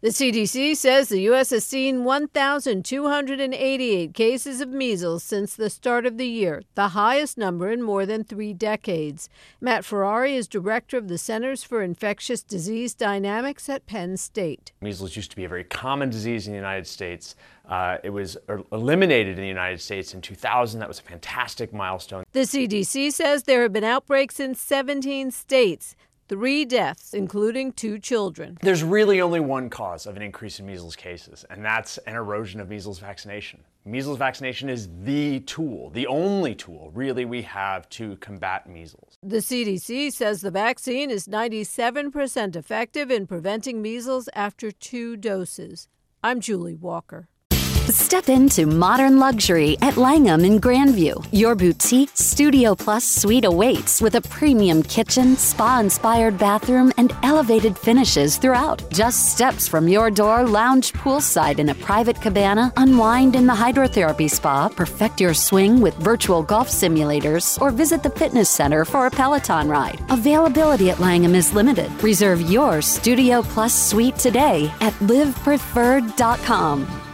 The CDC says the U.S. has seen 1,288 cases of measles since the start of the year, the highest number in more than 3 decades. Matt Ferrari is director of the Centers for Infectious Disease Dynamics at Penn State. Measles used to be a very common disease in the United States. It was eliminated in the United States in 2000. That was a fantastic milestone. The CDC says there have been outbreaks in 17 states. 3 deaths, including 2 children. There's really only one cause of an increase in measles cases, and that's an erosion of measles vaccination. Measles vaccination is the tool, the only tool, really, we have to combat measles. The CDC says the vaccine is 97% effective in preventing measles after 2 doses. I'm Julie Walker. Step into modern luxury at Langham in Grandview. Your boutique Studio Plus suite awaits with a premium kitchen, spa-inspired bathroom, and elevated finishes throughout. Just steps from your door, lounge poolside in a private cabana, unwind in the hydrotherapy spa, perfect your swing with virtual golf simulators, or visit the fitness center for a Peloton ride. Availability at Langham is limited. Reserve your Studio Plus suite today at livepreferred.com.